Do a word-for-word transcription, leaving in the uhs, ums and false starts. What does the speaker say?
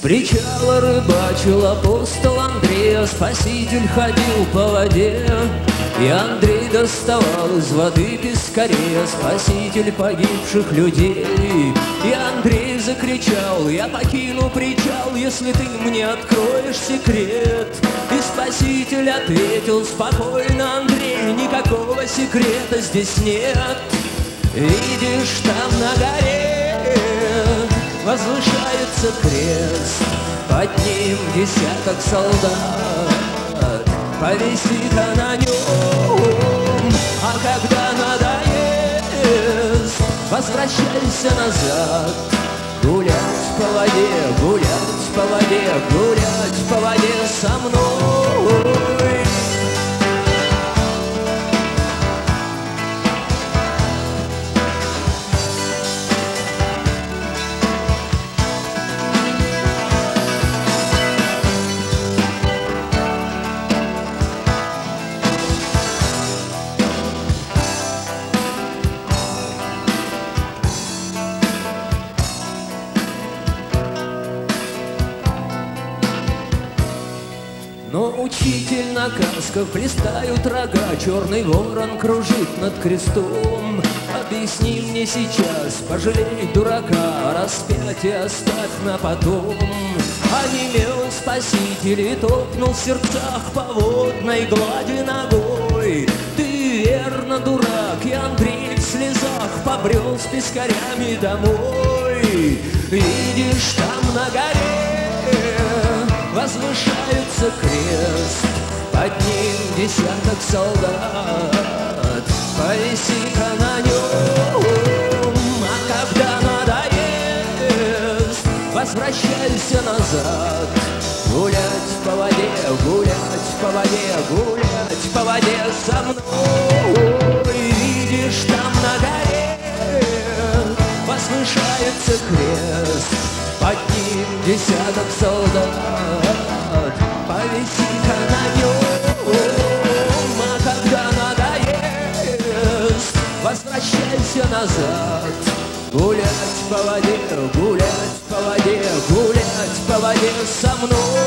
причала рыбачил апостол Андрей, а Спаситель ходил по воде. И Андрей доставал из воды пескарей, а Спаситель погибших людей. И Андрей закричал: я покину причал, если ты мне откроешь секрет. И Спаситель ответил спокойно: Андрей, никакого секрета здесь нет. Видишь, там на горе возвышается крест, под ним десяток солдат, повиси-ка на нем. А когда надоест, возвращайся назад. Гулять по воде, гулять по воде, гулять по воде со мной. Но учитель на касках блистают рога, черный ворон кружит над крестом. Объясни мне сейчас, пожалей дурака, распятие оставь на потом. Онемел Спаситель и топнул в сердцах по водной глади ногой. Ты верно дурак, и Андрей в слезах побрел с пескарями домой. Видишь, там на горе возвышается крест, под ним десяток солдат, повиси-ка на нем. А когда надоест, возвращайся назад. Гулять по воде, гулять по воде, гулять по воде со мной. Видишь, там на горе возвышается крест, под ним десяток солдат, повиси-ка на нем. А когда надоест, возвращайся назад. Гулять по воде, гулять по воде, гулять по воде со мной.